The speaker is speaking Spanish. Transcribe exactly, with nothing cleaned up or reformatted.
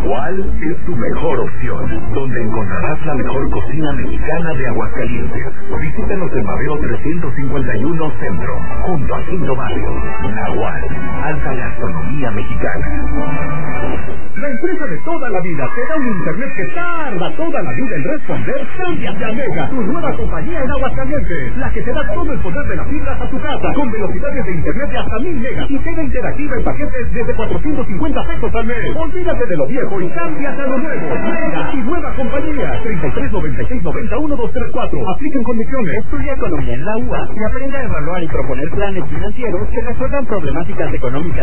Nahual es tu mejor opción, donde encontrarás la mejor cocina mexicana de Aguascalientes. Visítanos en Madero trescientos cincuenta y uno Centro, junto a Quinto Barrio. Nahual, alta gastronomía mexicana. La empresa de toda la vida te da un internet que tarda toda la vida en responder. Cámbiate a Mega, tu nueva compañía en Aguascalientes, la que te da todo el poder de las fibras a tu casa, con velocidades de internet de hasta mil megas y tele interactiva en paquetes desde cuatrocientos cincuenta pesos al mes. Olvídate de lo viejo y cámbiate a lo nuevo. Mega y nueva compañía. treinta y tres noventa y seis noventa uno dos tres cuatro. Apliquen condiciones. Estudia economía en la U A y aprenda a evaluar y proponer planes financieros que resuelvan problemáticas económicas